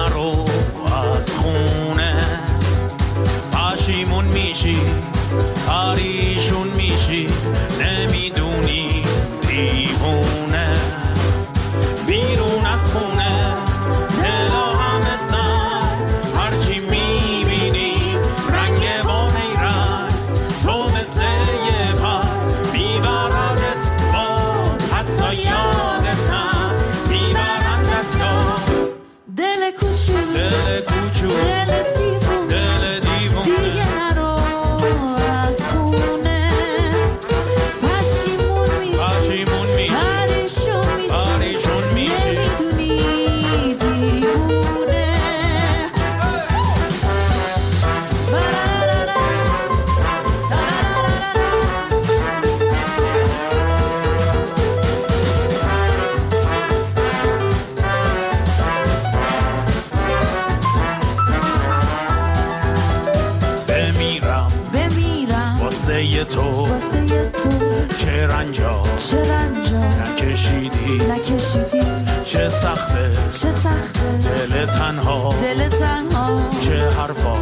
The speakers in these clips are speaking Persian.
نرو از خونه، پشیمون میشی پریشون میشی، نمیدونی دیوونه. بیرون از خونه دلا همه سر، هرچی میبینی رنگ با نیرنگ، تو مثل یه پر میبردت باد، حتی یادتم میبرندت یاد. دل کوچولو دل کوچولو دل دیوونه دل دیوونه، دیگه نرو از خونه، پشیمون میشی پریشون میشی، نمیدونی دیوونه. بمیرم واسه تو چه رنجا نکشیدی چه سخته دل تنها چه حرفا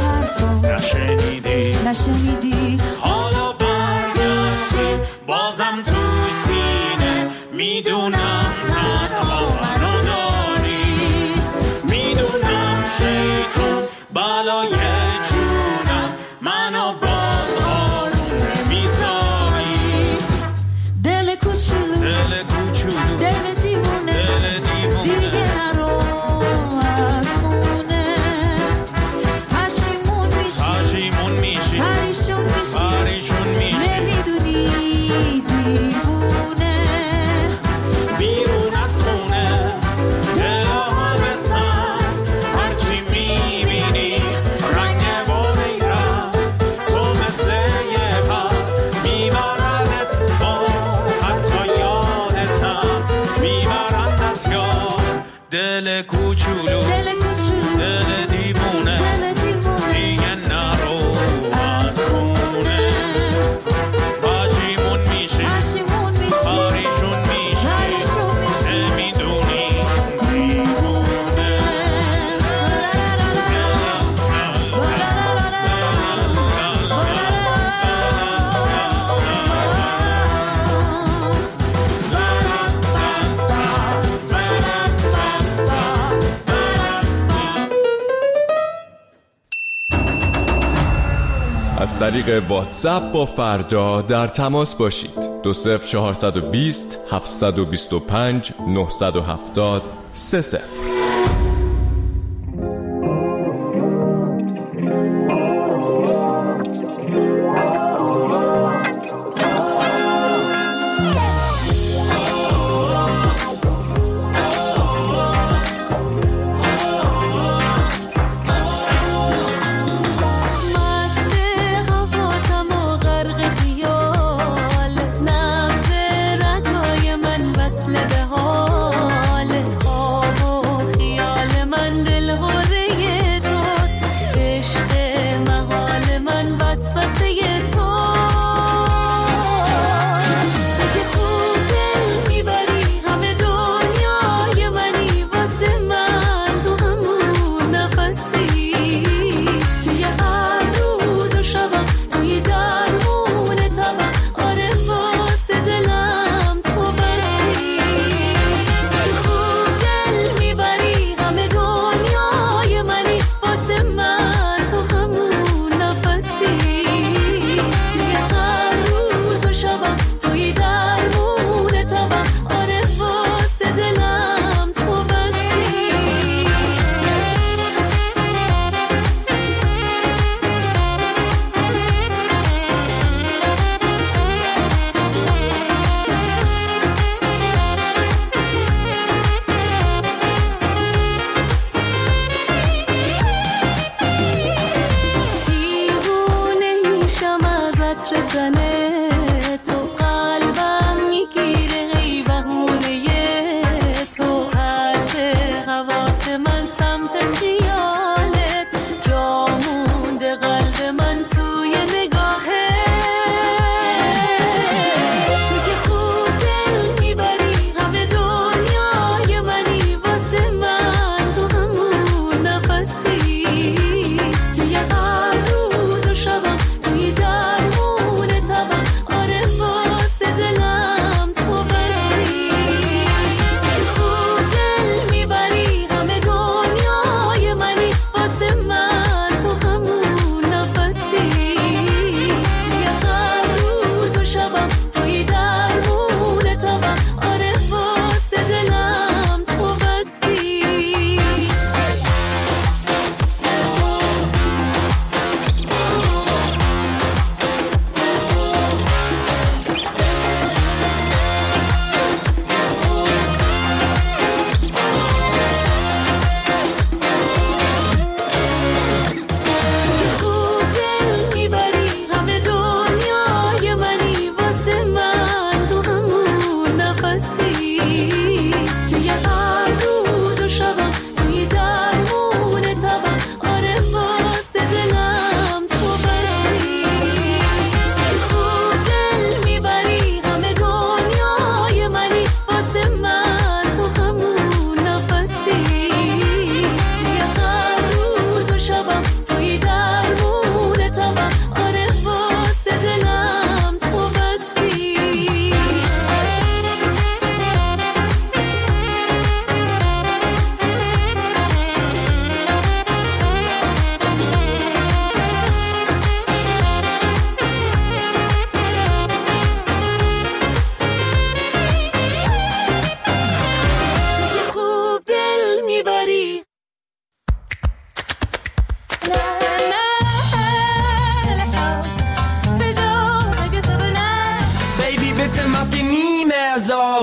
نشنیدی حالا برگشتی بازم تو سینه، میدونم تنها منو داری، میدونم شیطون بلای جونم منو باز آروم نمیذاری. دل کوچولو دل دیوونه دیگه نرو از خونه، پشیمون میشی پریشون میشی، نمیدونی دیوونه. بیرون از خونه دلا همه سر، هرچی میبینی رنگ با نیرنگ، تو مثل یه پر میبردت باد، حتی یادتم میبرندت یاد. دل کوچولو دل دیوونه دیگه نرو از خونه، پشیمون میشی پریشون میشی، نمیدونی دیوونه. از طریق واتساپ با فردا در تماس باشید. 20420 725 970 30. نبض رگای من وصل به حالت، خواب و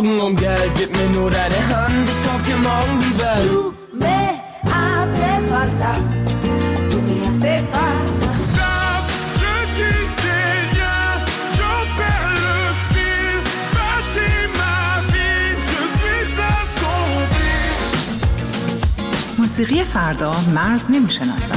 morgen und Geld, gib mir nur deine Hand, ich kauf dir morgen die Welt. Du me hace falta, tu me hace falta. Stop, je disais rien, j'en perds le fil, bâtis ma vie, je suis assombri. موسیقی فردا مرز نمیشناسد.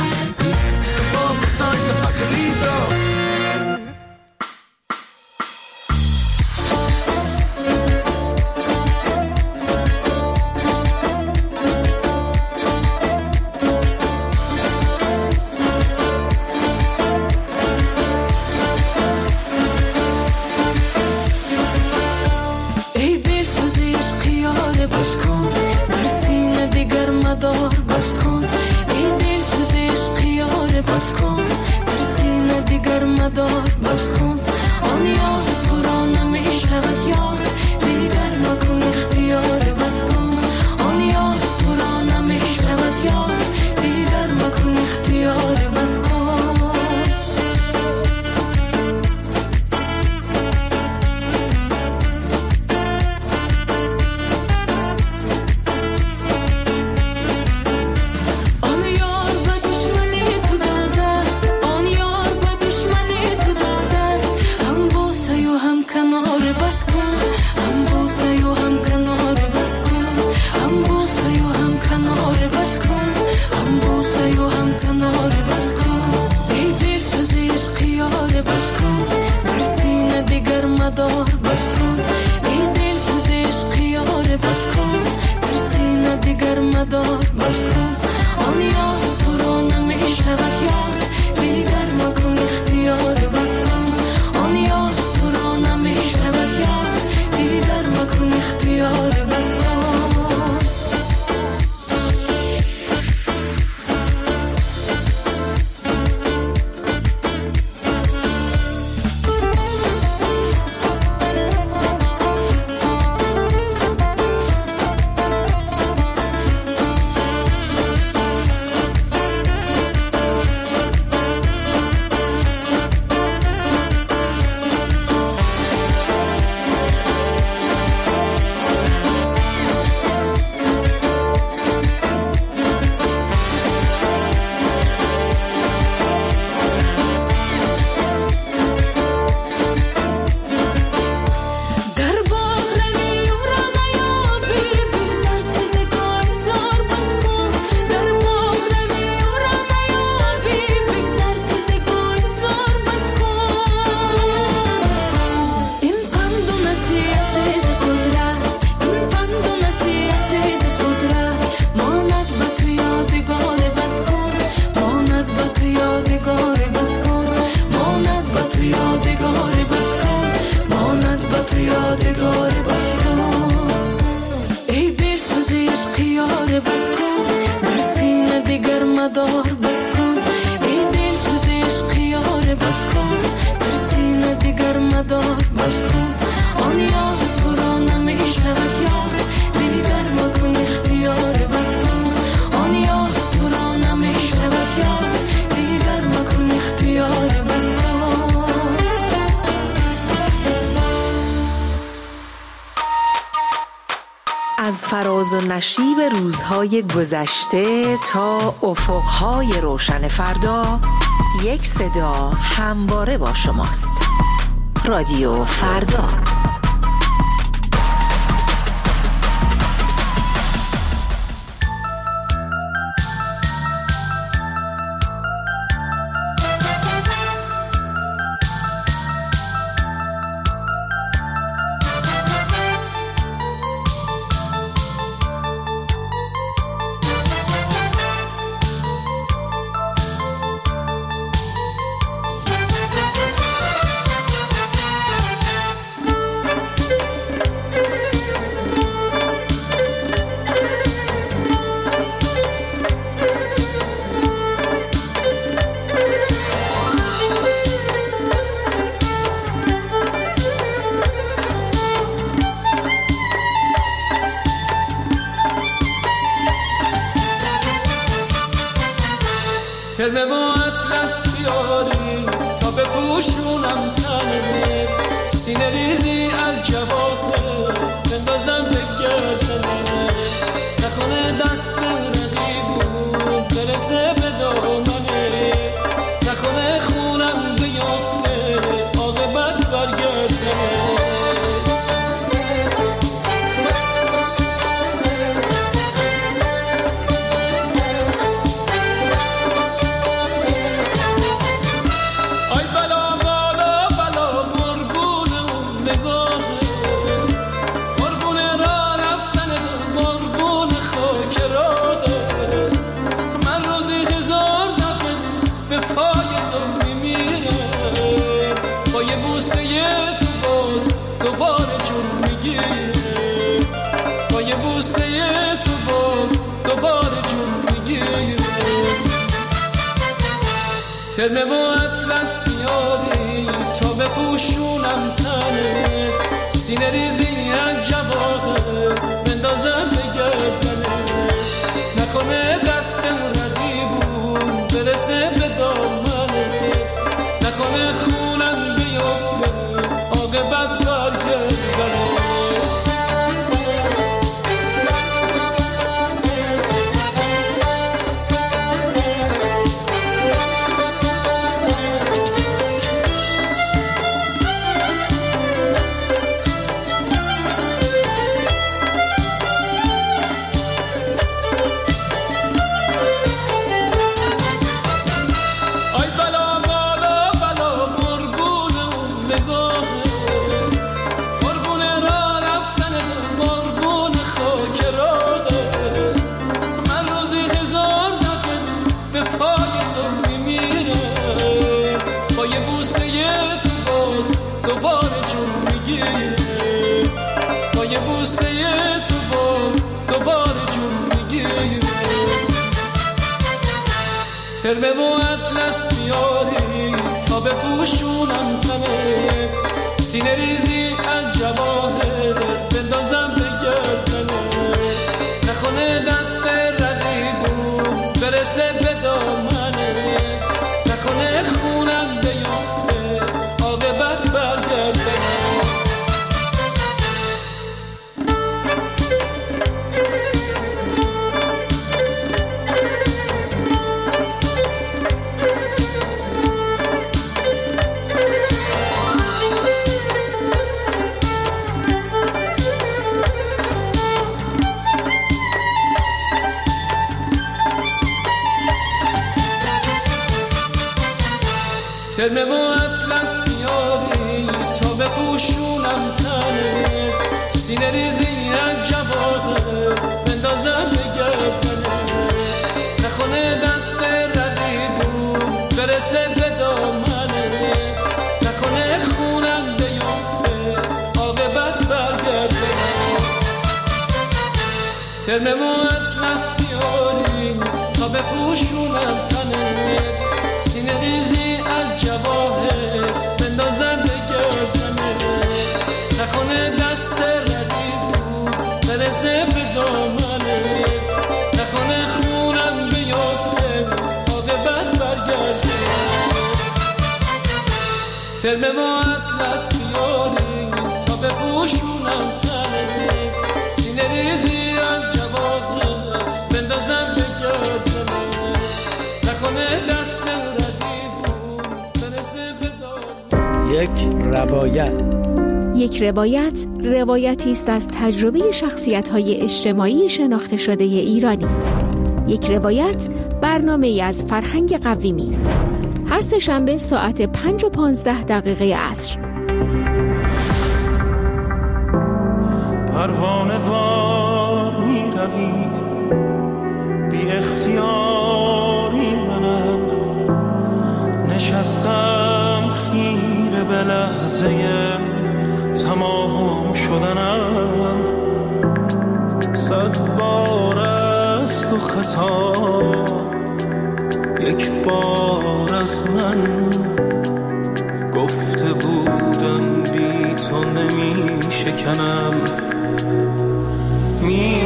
از فراز و نشیب روزهای گذشته تا افقهای روشن فردا، یک صدا همواره با شماست. رادیو فردا. کلمه و اطلس بیاری تا بپوشونم تنه، سینه ریزی از جوابه بندازم به گردنه، نکنه دست رقیبون برسه به دامنه، نکنه خونم بیافته عاقبت برگردنه. ترمه و اطلس بیاری تا بپوشونم تنه، سینه ریزی از جواهر بندازم به گردنه، نکنه دستم ردیبون برسه به دامنه، نکنه خونم بیافته عاقبت برگردنه. ترمه و اطلس بیاری تا بپوشونم تنه، سینه ریزی از جواهر بندازم به گردنه، نکنه دست ردیبون برسه به دامنه، نکنه خونم بیافته عاقبت برگردنه. ترمه و اطلس بیاری تا بپوشونم تنه، سینه ریزی از جواهر بندازم به گردنه، نکنه دست ردیبون برسه به دامنه، نکنه خونم بیافته عاقبت برگردنه. ترمه و اطلس بیاری تا بپوشونم تنه، سینه ریزی از جواهر بندازم به گردنه، نکنه دست ردیبون برسه به دامنه، نکنه خونم بیافته عاقبت برگردنه. ترمه و اطلس بیاری تا بپوشونم تنه، سینه ریزی از جواهر بندازم به گردنه، نکنه دست یک روایتی است از تجربه شخصیت‌های اجتماعی شناخته شده ایرانی. یک روایت برنامه‌ای از فرهنگ قویمی. هر سه‌شنبه ساعت 5:15 عصر. پروانه وار می روی بی اختیاری، منم نشستم خیره به لحظه تمام شدنم، 100 بار است و خطا یک بار از من، گفته بودم بی تو نمی شکنم، می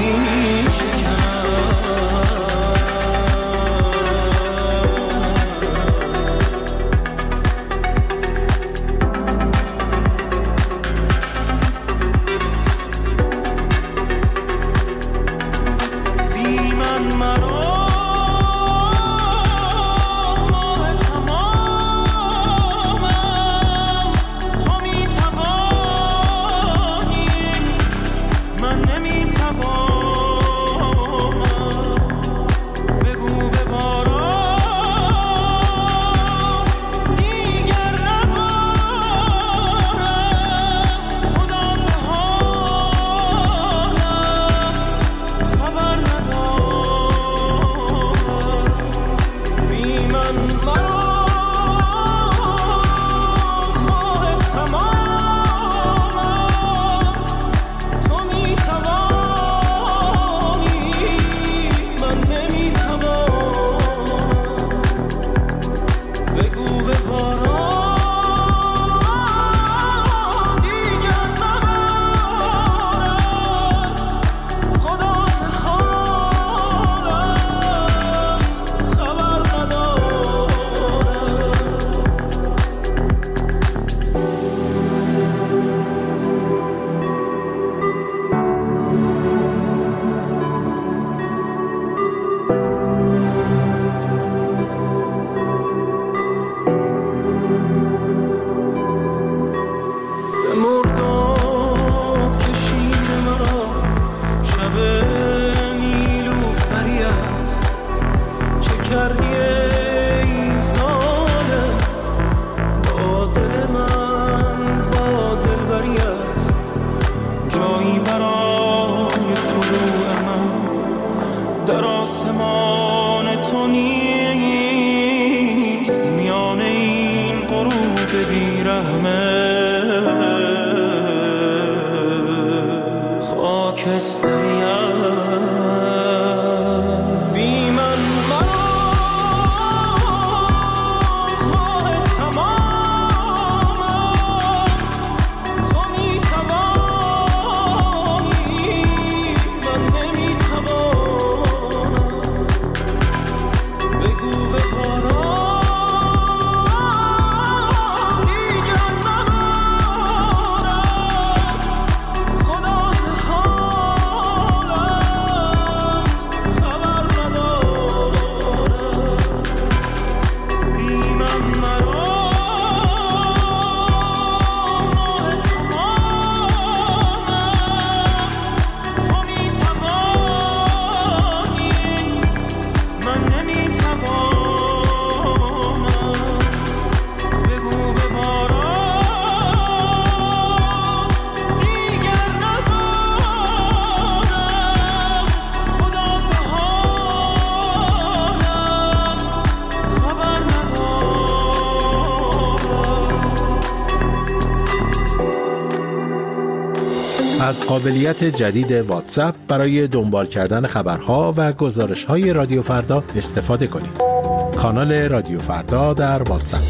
از قابلیت جدید واتساپ برای دنبال کردن خبرها و گزارش‌های رادیو فردا استفاده کنید. کانال رادیو فردا در واتساپ.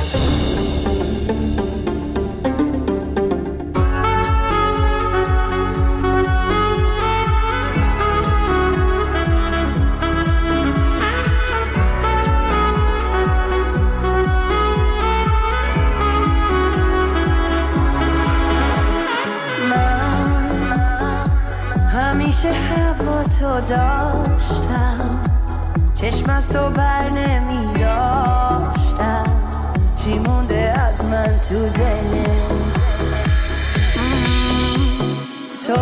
همیشه هوا تو داشتم، چشم از تو بر نمی داشتم، چی مونده از من تو دلت؟ تو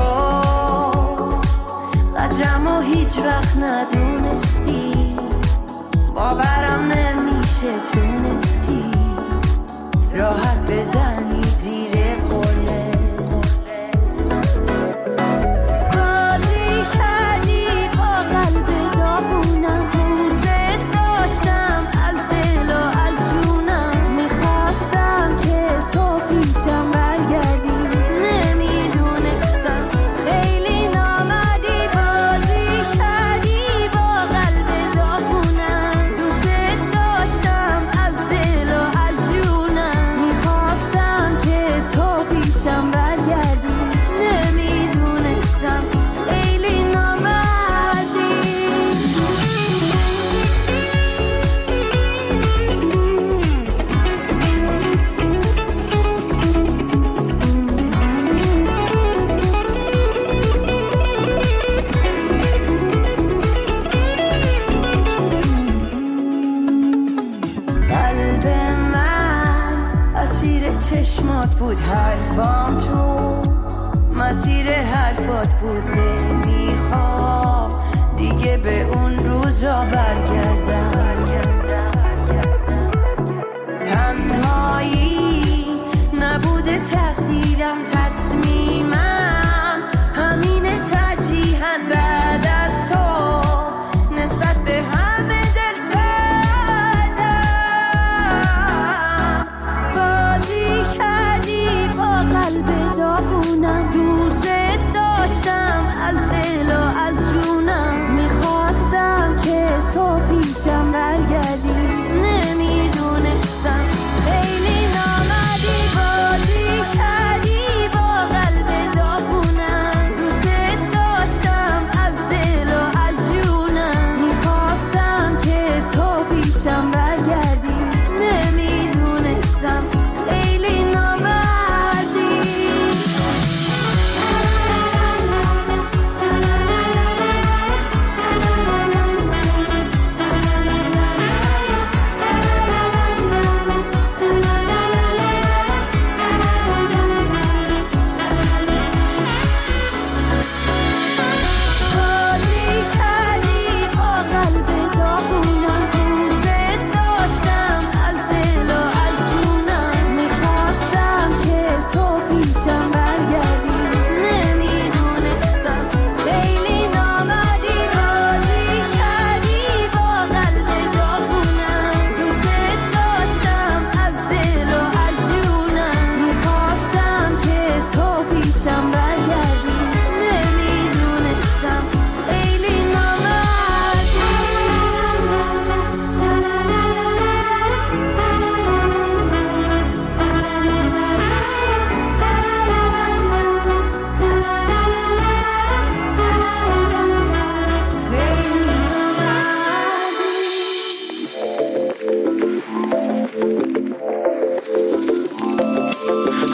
قدرمو هیچ وقت ندونستی، باورم نمیشه تونستی راحت بزنی زیر قله. چشمات بود حرفام، تو مسیر حرفات بود، نمیخوام دیگه به اون روزا برگردم. تنهایی نبوده تقدیرم، تصمیمم همینه ترجیحاً بعد از تو نسبت به همه دل سردم.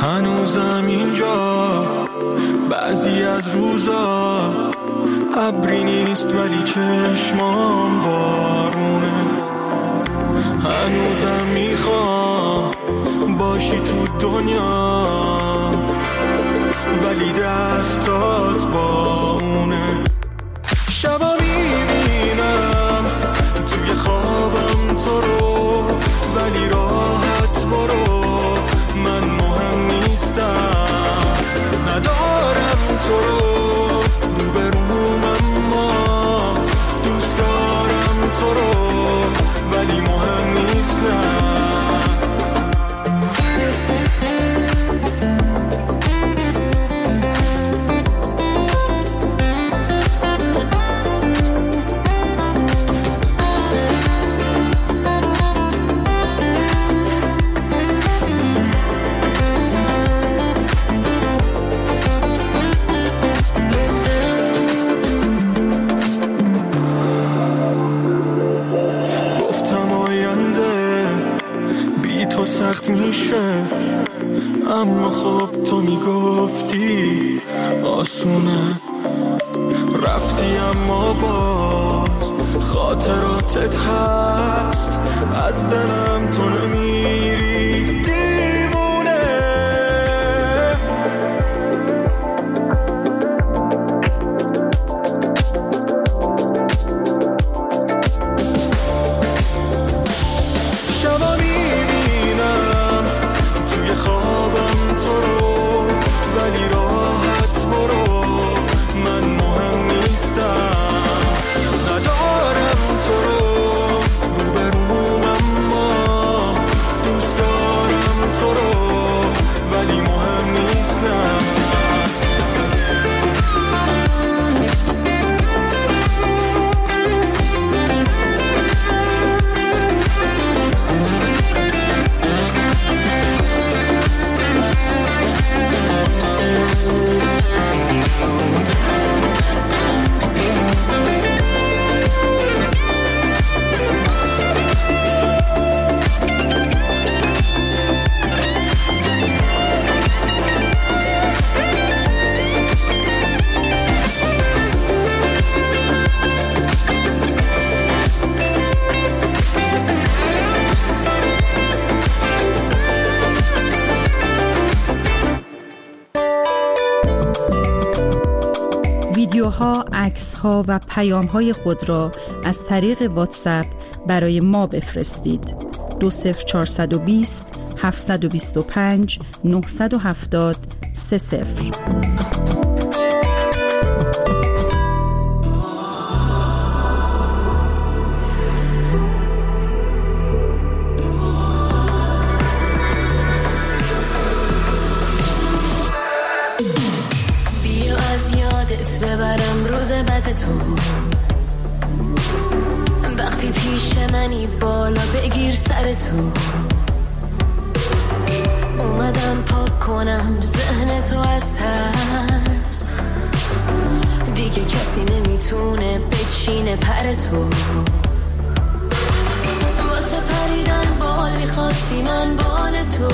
هنوزم اینجا بعضی از روزا ابری نیست ولی چشمام بارونه. هنوزم میخوام باشی تو دنیا ولی دستات با اونه. شبا میبینم توی خوابم تو رو ولی راحت برو، من مهم نیستم، ندارم تو رو روبروم اما دوست دارم تو رو ولی مهم نیستم. سخت میشه اما خب تو میگفتی آسونه. رفتی اما باز خاطراتت هست، از دلم تو نمیری دیوونه. شبا میبینم توی خوابم تو رو ولی راحت برو، من مهم نیستم، ندارم تو رو روبروم اما دوست دارم تو رو ولی مهم نیستم. ویدیوها، عکس‌ها و پیام‌های خود را از طریق واتساپ برای ما بفرستید. 20420 725 970 30. ببرم روز بعد تو، وقتی پیش منی بالا بگیر سر تو. اومدم پاک کنم ذهن تو از ترس، دیگه کسی نمیتونه بچینه پر تو. واسه پریدن بال میخواستی من بال تو،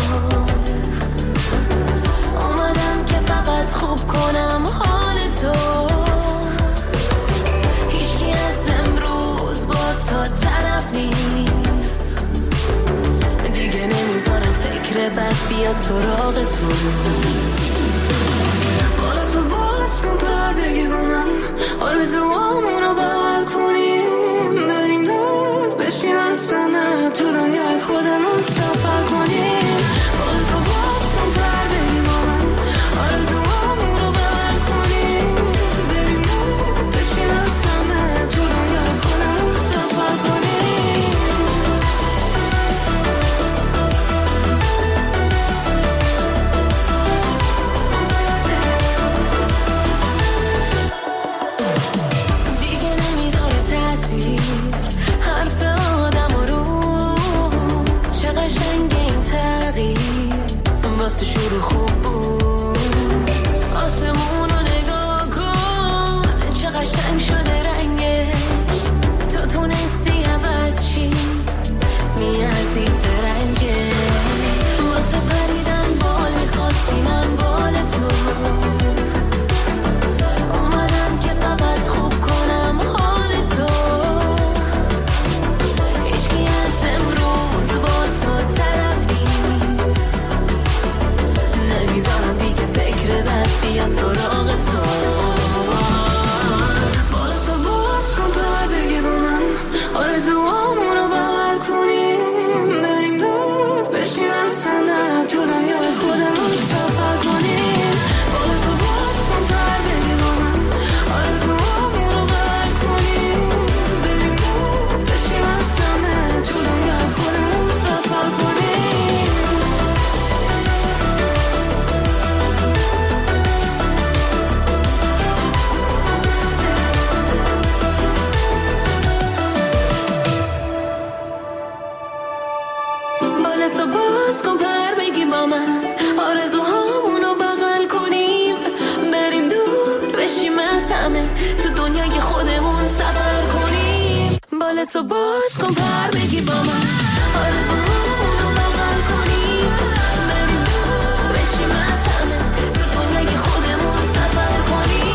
اومدم که فقط خوب کنم حال تو. هیچکی از امروز با تو طرف نیست، دیگه نمیذارم فکر بد بیاد سراغ تو. بالا تو باز کن پر بگی با من، آرزوامون رو بغل کنیم، بریم دور بشیم از سمه تو دنیای خودمون سفر کنیم. بالا تو باز کن پر بگی با من، آرزوامون رو بغل کنیم، بریم دور بشیم از سمه تو دنیای خودمون سفر کنیم. دیگه نمیذاره تأثیر حرف آدم و روز، چه قشنگ این تغییر واسه شروع خوب بود. آسمون رو نگاه کن چه قشنگ شده رنگش، تو تونستی عوض چی میازی به رنگش. واسه پریدن بال میخواست بالتو باز کن پر بگی با من آرزوهامونو بغل کنیم بریم دور بشیم از همه تو دنیای خودمون سفر کنیم بالتو باز کن پر بگی با من آرزوهامونو بغل کنیم بریم دور بشیم از همه تو دنیای خودمون سفر کنیم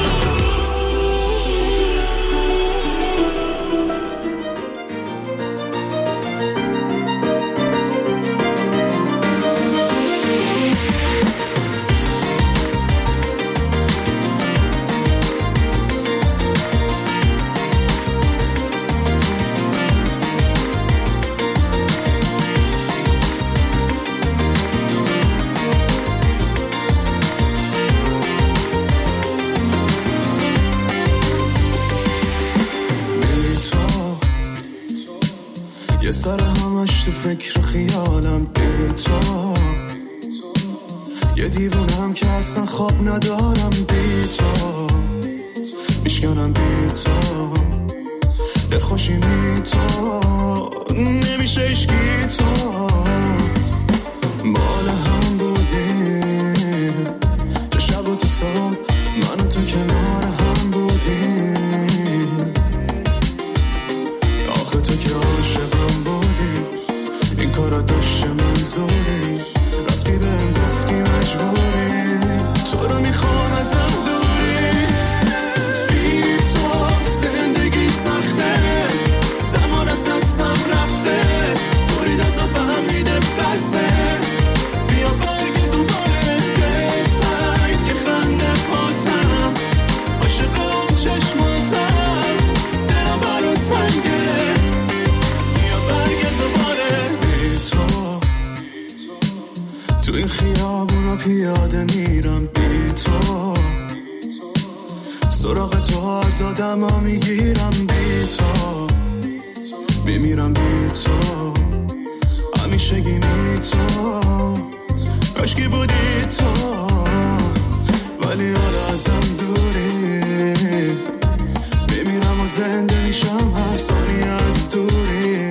یه سر همش تو فکر خیالم بی تو یه دیوونم که اصلا خواب ندارم بی تو میشکنم بی تو دلخوشی بی تو نمیشه اشکی تو مال هم بودیم چه شب و تو صبح من و تو کنار هم بودیم آخه تو که عاشقم بودی این کارا داشته منظوری رفتی بهم گفتی مجبوری تو رو میخوام ازم دوری بی تو زندگی سخته زمان از دستم رفته برید از آب هم میده بسه بیا برگ دوباره به تنگ خنده پاتم عاشق اون چشماتم دلم برات تنگه بیا برگ دوباره بی تو این خیابونا پیاده میرم بی تو سراغ تو آزادم ها میگیرم بی تو میمیرم بی تو همیشگی می تو کاشکی بودی تو ولی حالا ازم دوری میمیرم و زنده میشم هر ثانیه از دوری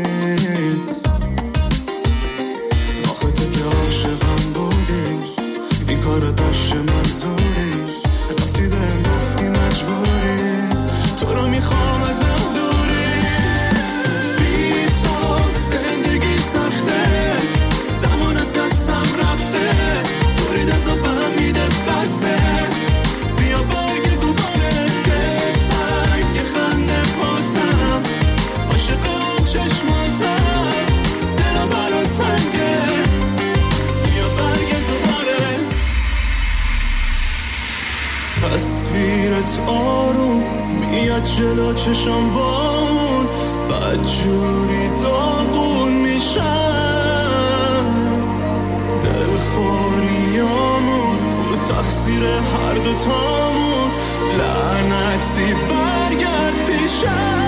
آخه تو که عاشقم بودی این کار داشته منظوری رفتی بهم گفتی مجبوری تو رو میخوام ازم دوری بی تو زندگی سخته زمان از دستم رفته برید از آب هم میده بسه بیا برگ دوباره به تنگ خنده پاتم عاشق اون چشماتم دلم برات تنگه بیا برگ دوباره تصویرت آروم میاد جلو چشم بان بدجوری داغون میشم دلخوریامون و تقصیر هر دوتامون لعنتی برگرد پیشم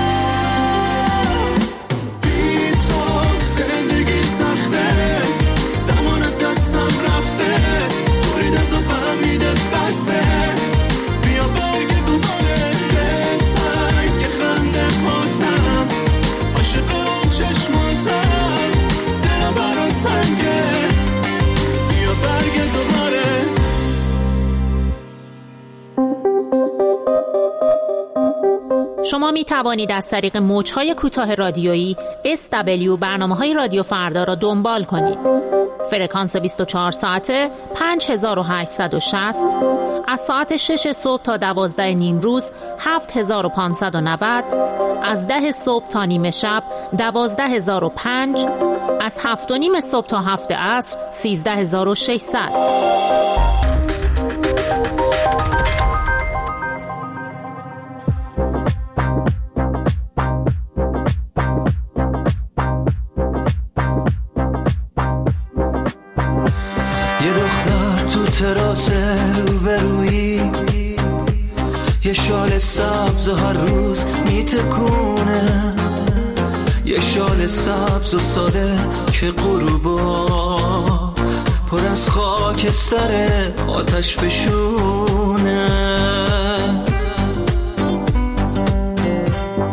بی تو زندگی سخته زمان از دستم رفته برید از آب هم میده بسه بیا برگ دوباره به تنگ خنده پاتم عاشق اون چشماتم دلم برات تنگه بیا برگ دوباره شما می توانید از طریق موج‌های کوتاه رادیویی SW برنامه‌های رادیو فردا را دنبال کنید. فرکانس 24 ساعته 5860 از ساعت 6 صبح تا 12 نیم روز 7590 از 10 صبح تا نیمه شب 12005 از 7 و نیم صبح تا 7 عصر 13600. تراس روبرویی یه شال سبز هر روز میتکونه یه شال سبز و ساده که غروبا پر از خاکستر آتش فشونه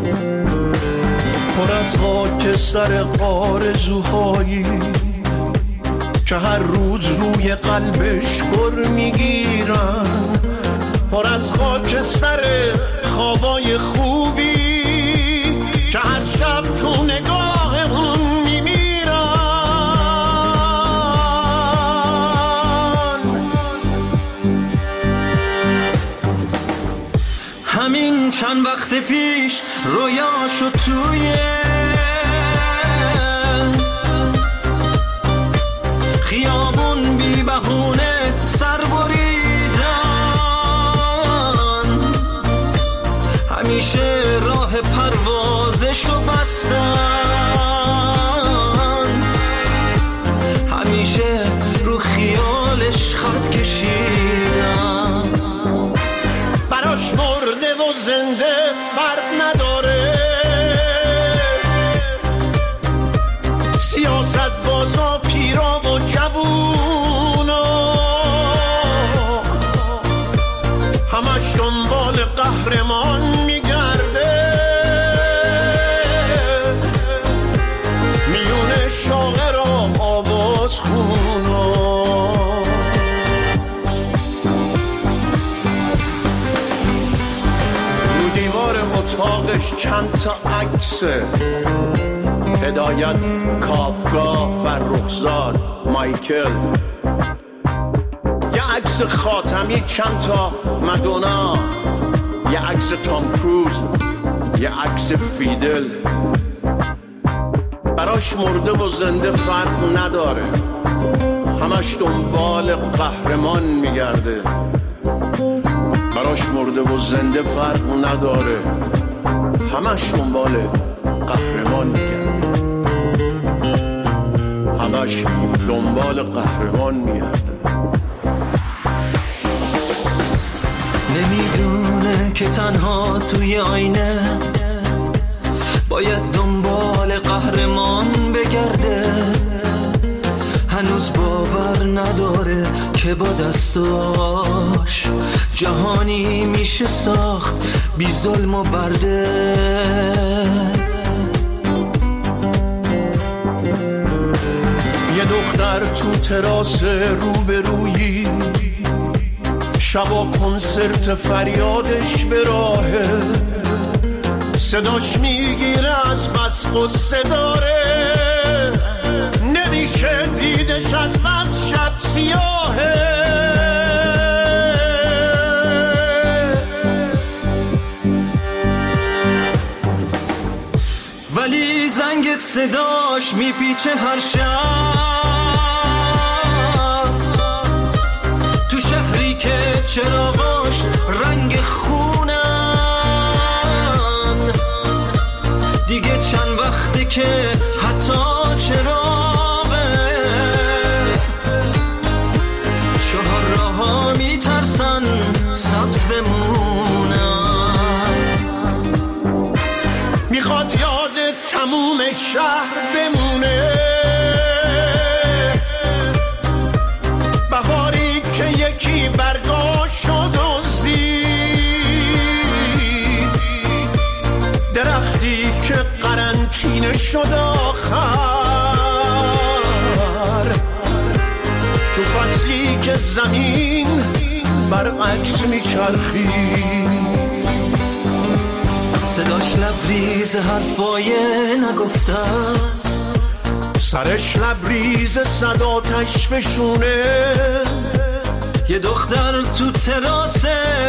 پر از خاکستر آرزوهایی که هر روز روی قلبش گر میگیرن، پر از خاکستر خوابای خوبی که هر شب تو نگاه اون میمیرن. همین چند وقت پیش رویاشو توی خیابون بی بهونه سر بریدن، همیشه راه پروازشو بستن، همیشه رو خیالش خط کشیدن. براش مرده و زنده فرق نداره، سیاست بازا پیرا و جوونا همش دنبال قهرمان میگرده، میون شاعر و آواز خونا. رو دیوار اتاقش چند تا عکسه، هدایت، کافکا، فرخزاد، مایکل، یه عکس خاتمی، چند تا مدونا، یه عکس تام کروز، یه عکس فیدل. براش مرده و زنده فرق نداره، همش دنبال قهرمان میگرده. براش مرده و زنده فرق نداره، همش دنبال قهرمان میگرده، همش دنبال قهرمان میگرده. نمیدونه که تنها توی آینه باید دنبال قهرمان بگرده، هنوز باور نداره که با دستاش جهانی میشه ساخت بی ظلم و برده. یه دختر تو تراس روبرویی، شبا کنسرت فریادش به راهه، صداش میگیره از بس غصه داره، نمیشه دیدش از بس شب سیاهه. ولی زنگ صداش میپیچه هر شب، تو شهری که چراغاش رنگ خونن، دیگه چند وقته که حتی چراغه چهار راه‌ها میترسن سبز بمونن. میخواد یاد تموم شهر بمونه، بهاری که یکی برگاشو دزدید، درختی که قرنطینه شد آخر، تو فصلی که زمین برعکس میچرخید. صداش لبریز حرفای نگفته است، سرش لبریز صد آتش فشونه. یه دختر تو تراس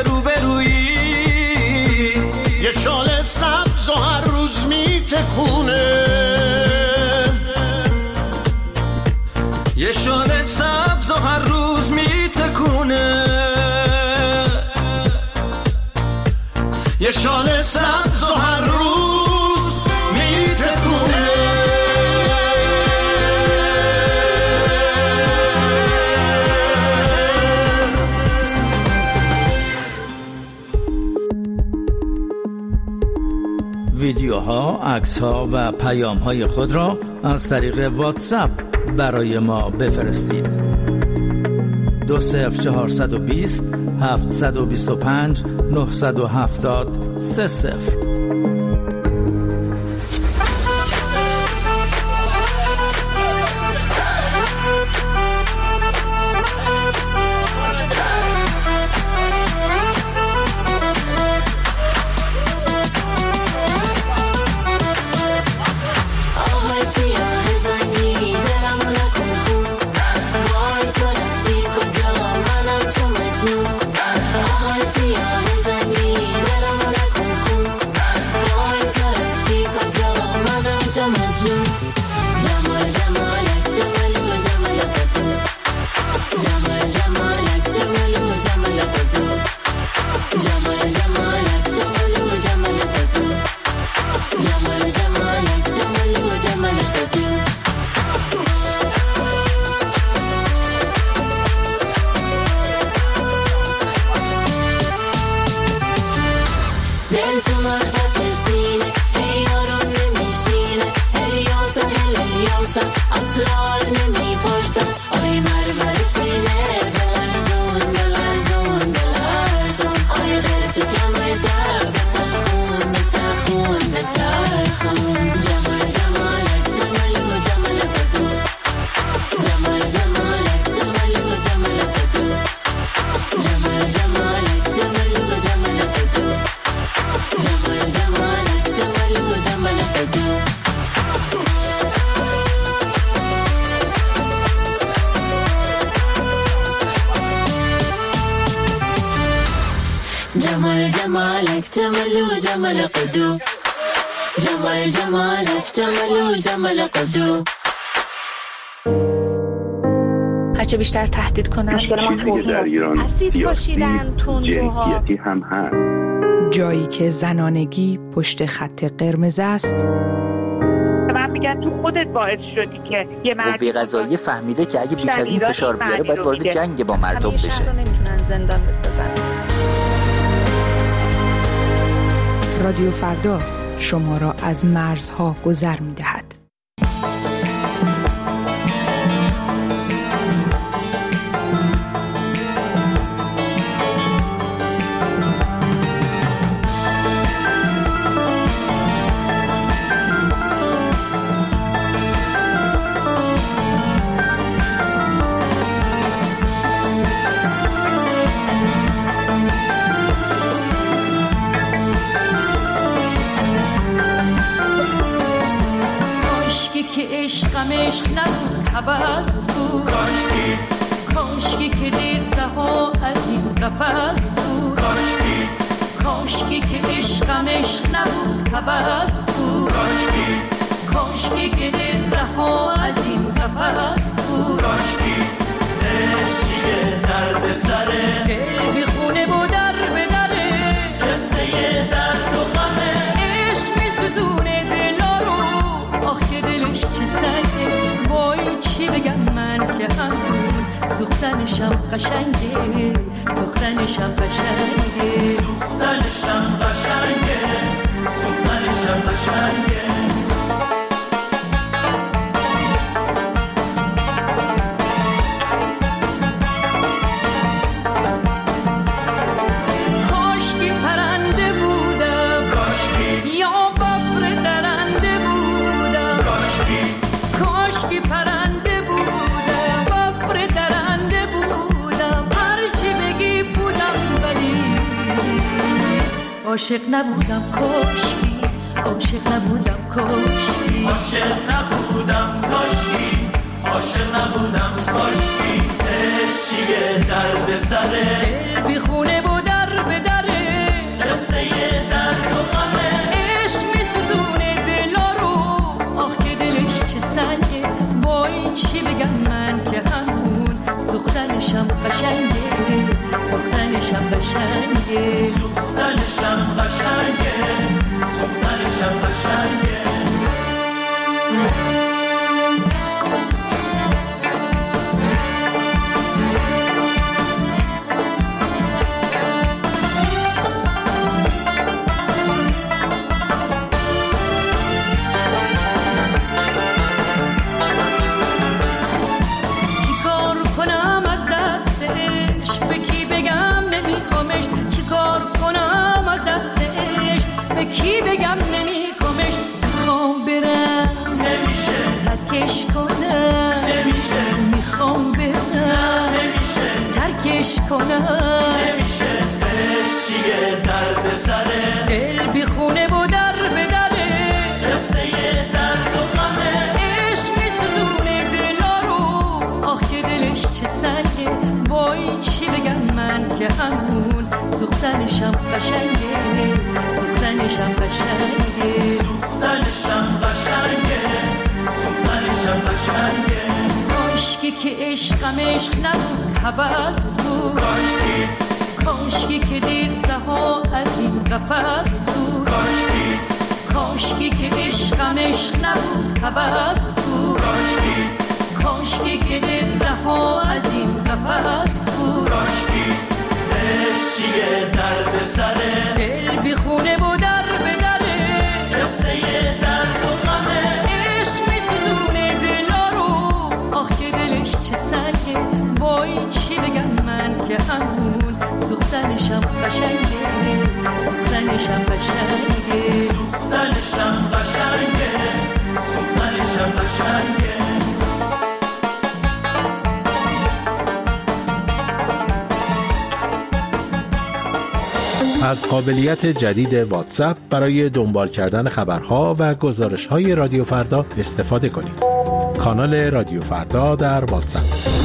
روبرویی، یه شال سبز و هر روز میتکونه، یه شال سبز و هر روز میتکونه، یه شال سبز و هر روز میتکونه. ویدیوها، عکس‌ها و پیام‌های خود را از طریق واتساپ برای ما بفرستید. 20420 725 970 30. اسرار نمیپرسم آی مرمر سینه بلرزون بلرزون بلرزون آی غرد کمر در بچرخون بچرخون بچرخون جمال جمالک جمالو جمال بدو جمال جمالک جمالو جمال بدو جمال جمالک جمالو جمال بدو جمال جمالک جمالو جمال بدو جمال جمالك جمالو جمال قدو جمال جمالك جمالو جمال قدو هرچه بیشتر تهدید کنن چیزی که در ایران سیاسی جنسیتی هم هست. جایی که زنانگی پشت خط قرمز است. من میگم تو خودت باعث شدی که یه قوه قضاییه فهمیده که اگه بیش از این فشار بیاره باید وارد جنگ با مردم بشه. همیشه نمیتونن زندان بسازن. رادیو فردا شما را از مرزها گذر می‌دهد. عشق نبود هوس بود کاشکی که دیر رها از این قفس بود کاشکی که عشقم عشق نبود هوس بود کاشکی که دیر رها از این قفس بود عشقیه درد سره دل بی خونه و در به دره قصه درد و غمه عشق می سوزونه دلا رو آخه دلش چه سنگه وای چی بگم من که همون سوختنشم قشنگه سوختنشم قشنگه سوختنشم قشنگه سوختنشم قشنگه عاشق نبودم کاشکی عاشق نبودم کاشکی عاشق نبودم کاشکی عاشق نبودم کاشکی عشق چیه درد سره دل بی خونه و در به دره قصه درد و غمه عشق می سوزونه دلا رو آخ که دلش چه سنگه وای چی بگم من که همون سوختنشم قشنگه سوختنشم قشنگه سوختنشم قشنگه سوختنشم قشنگه چیکار کنم از دستش به کی بگم نمیخوامش چیکار کنم از دستش به کی بگم نمیخوامش میخوام برم نمیشه ترکش کنم نمیشه میخوام برم نمیشه ترکش کنم نمیشه عشق چیه درد سره دل بی خونه و در به دره قصه درد و غمه عشق می سوزونه دلا رو آخ که دلش چه سنگه وای چی بگم من که همون سوختنشم قشنگه سوختنشم قشنگه سوختنشم قشنگه سوختنشم قشنگه کاشکی که عشقم عشق نبود هوس بود کاشکی که دیر رها از این قفس بود کاشکی که عشقم عشق نبود هوس بود کاشکی که دیر رها از این قفس بود عشق چیه درد سره دل بی خونه و در به دره قصه درد و غمه عشق می سوزونه دلا از قابلیت جدید واتساپ برای دنبال کردن خبرها و گزارش‌های رادیو فردا استفاده کنید. کانال رادیو فردا در واتساپ.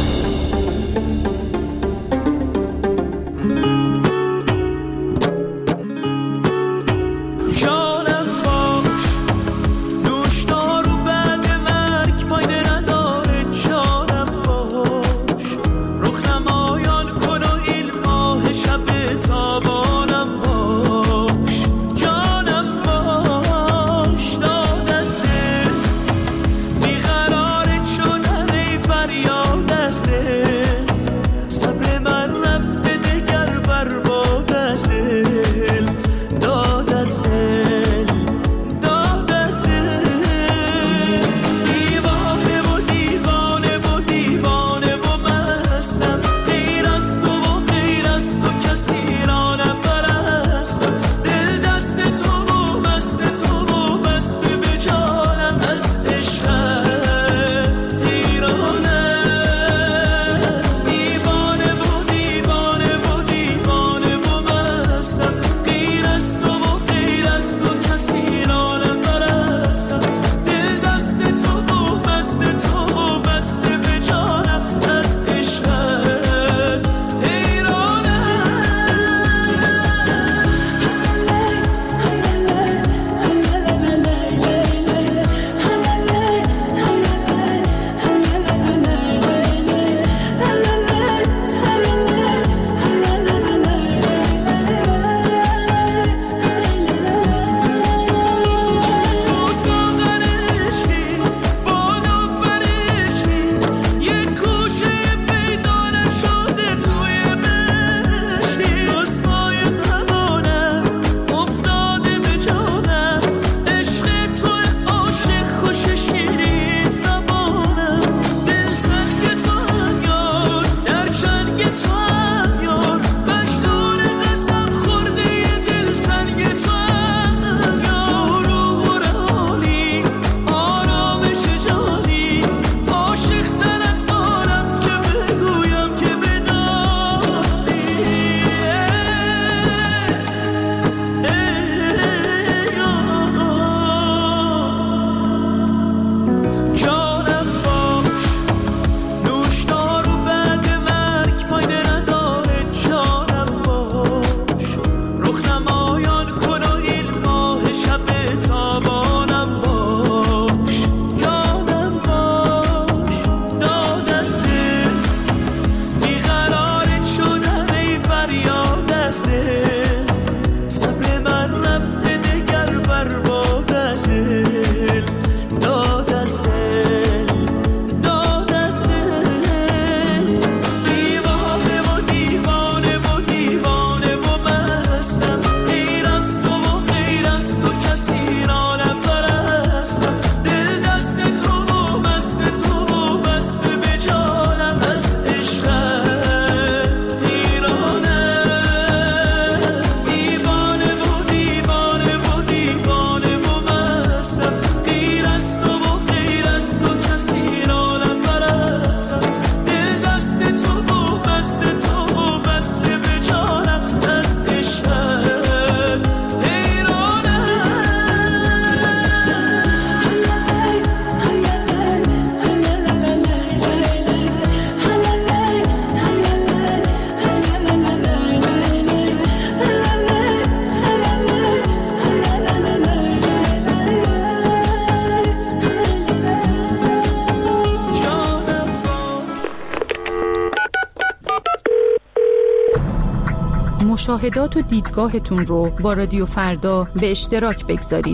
مشاهدات و دیدگاهتون رو با رادیو فردا به اشتراک بگذارید.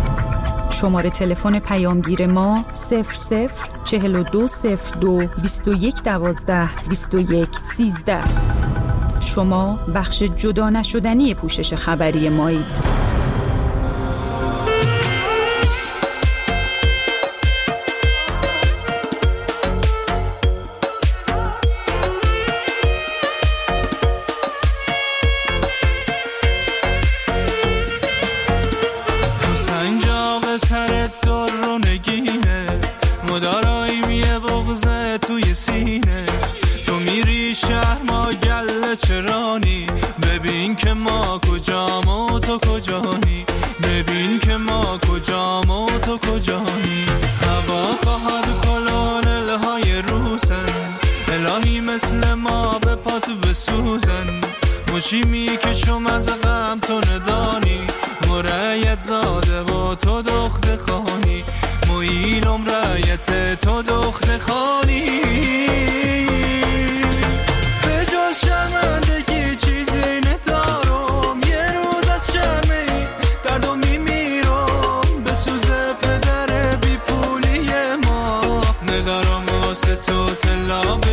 شماره تلفن پیامگیر ما 00420221122113. شما بخش جدا نشدنی پوشش خبری مایید. توی سینه تو میری شهر ما گله چرانی ببین ببین که ما کجام و تو کجانی، ببین که ما کجام و تو کجانی. هوا خواهد کلون های روسن، الهی مثل ما به پاتو بسوزن. مچی میکشم از غم تو ندانی، مرایت زاده و تو دخت خانی، مویلم رایت تو دخت خانی. به جز شرمندگی چیزی ندارم، یه روز از شرمه دردو میمیرم. بسوزه پدر بی پولی ما، ندارم واسه تو طلا